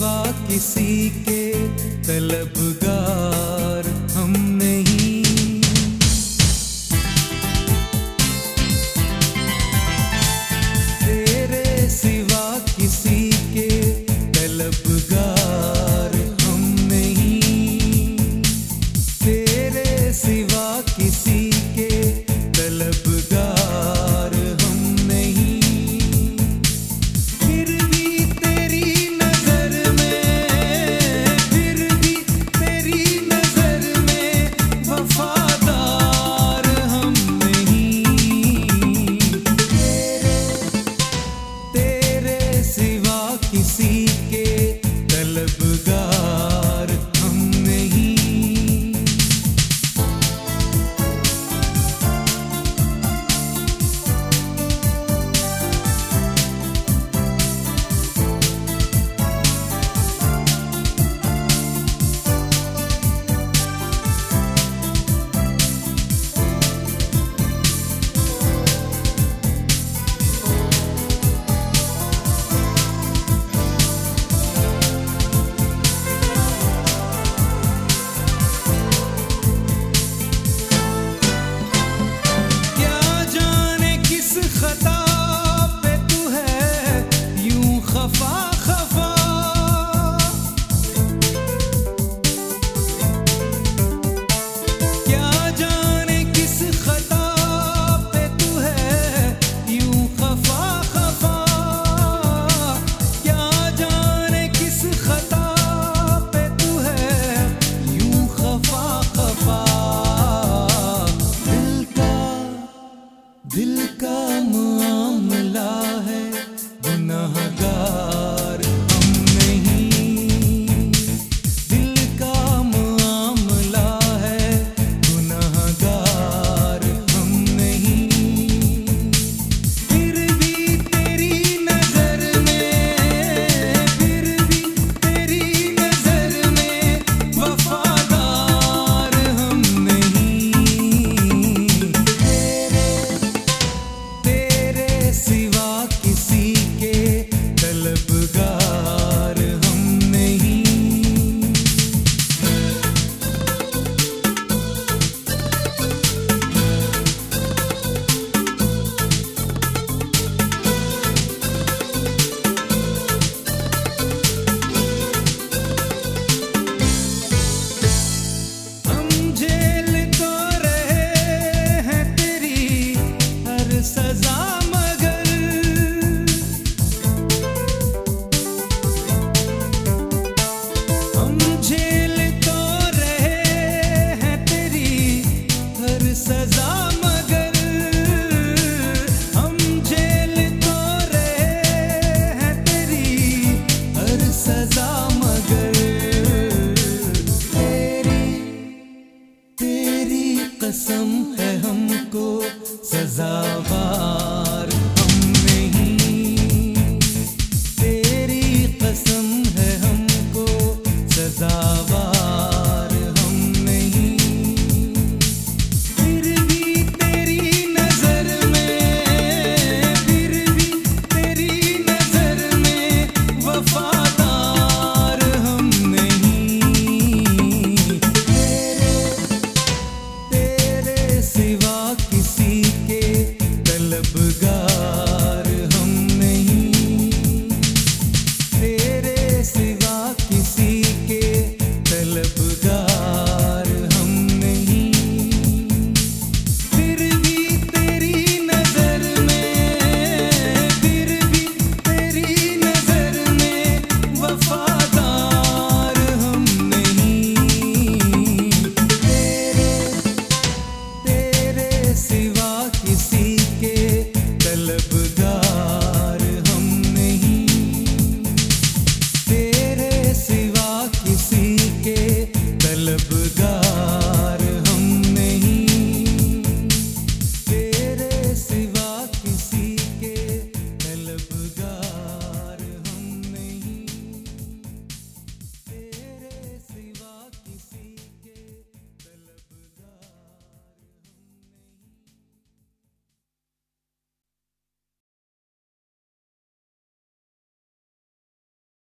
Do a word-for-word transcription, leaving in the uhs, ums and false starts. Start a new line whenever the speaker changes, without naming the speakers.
सिवा किसी के तलबगार हम नहीं। तेरे सिवा किसी के तलबगार हम नहीं। तेरे सिवा किसी के तलबगार हम नहीं। फिर भी तेरी नजर में, फिर भी तेरी नजर में वफादार हम नहीं। तेरे तेरे सिवा किसी के तलबगार हम नहीं। दिल का मामला है, गुनाहगार हम नहीं। दिल का मामला है, गुनाहगार हम नहीं। फिर भी तेरी नजर में, फिर भी तेरी नजर में वफादार हम नहीं। तेरे सिवा किसी के तलबगार हम नहीं। हम झेल तो रहे हैं तेरी हर सजा, मगर हम झेल तो रहे हैं तेरी हर सजा, मगर हम झेल तो रहे हैं तेरी हर सजा, मगर तेरी तेरी कसम है हमको सजा